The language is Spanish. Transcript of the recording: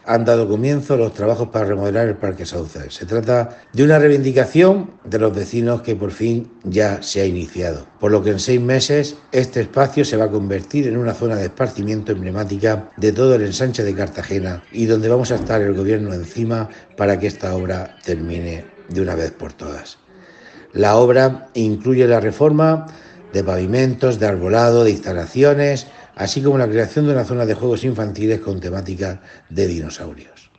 han dado comienzo los trabajos para remodelar el Parque Sauce. Se trata de una reivindicación de los vecinos que por fin ya se ha iniciado, por lo que en 6 meses este espacio se va a convertir en una zona de esparcimiento emblemática de todo el ensanche de Cartagena y donde vamos a estar el gobierno encima para que esta obra termine de una vez por todas. La obra incluye la reforma de pavimentos, de arbolado, de instalaciones, así como la creación de una zona de juegos infantiles con temática de dinosaurios.